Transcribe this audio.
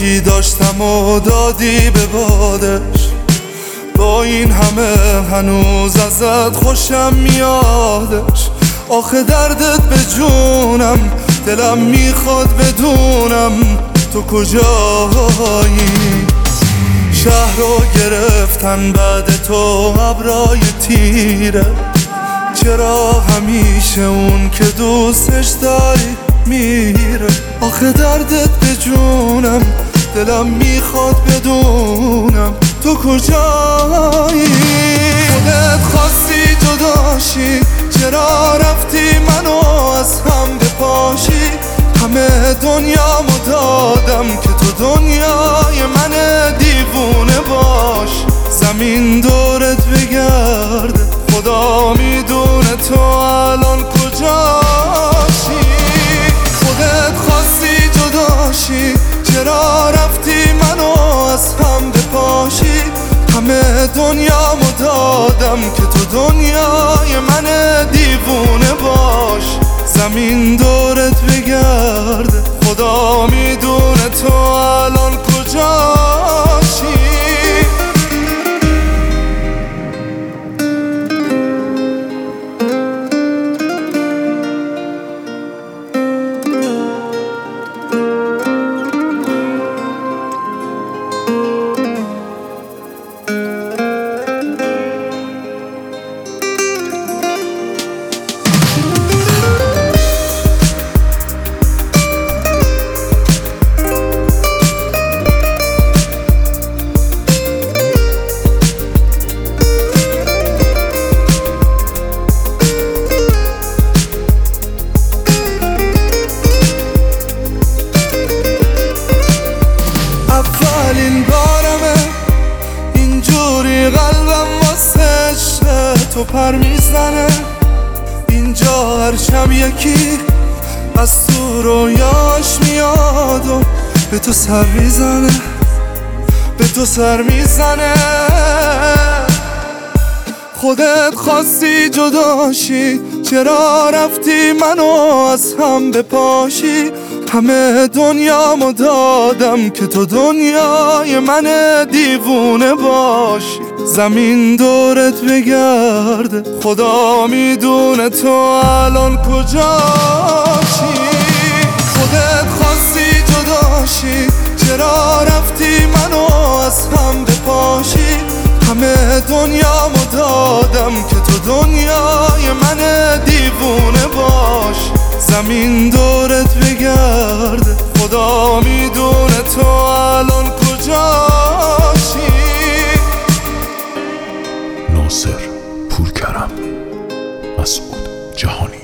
چی داشتم و دادی به بادش. با این همه هنوز ازت خوشم میادش. آخه دردت به جونم، دلم میخواد بدونم تو کجایی. شهر رو گرفتن بعد تو ابرای تیره. چرا همیشه اون که دوستش داری میره؟ آخه دردت به جونم، دلم میخواد بدونم تو کجایی. خودت خواستی جداشی، چرا رفتی منو از هم بپاشی؟ همه دنیامو دادم که تو دنیای من دیوونه باش. زمین دورت بگرده، خدا میدونه تو الان کجاشی. خودت خواستی جداشی، چرا رفتی منو از هم بپاشی؟ همه دنیامو دادم که تو دنیای من دیوونه باش. زمین دورت بگرده، خدا میدونه تو الان کجاشی. اولین بارمه اینجوری قلبم واسه عشق تو پر میزنه. اینجا هر شب یکی از تو رویاش میاد و به تو سر میزنه، به تو سر میزنه. خودت خواستی جداشی، چرا رفتی منو از هم بپاشی؟ همه دنیامو دادم که تو دنیای من دیوونه باشی. زمین دورت بگرده، خدا میدونه تو الان کجاشی. خودت خواستی جداشی، چرا رفتی منو از هم بپاشی؟ همه دنیامو دادم که تو دنیای من دیوونه باش. زمین دورت بگرده، خدا میدونه تو الان کجاشی. ناصر پورکرم، مسعود جهانی.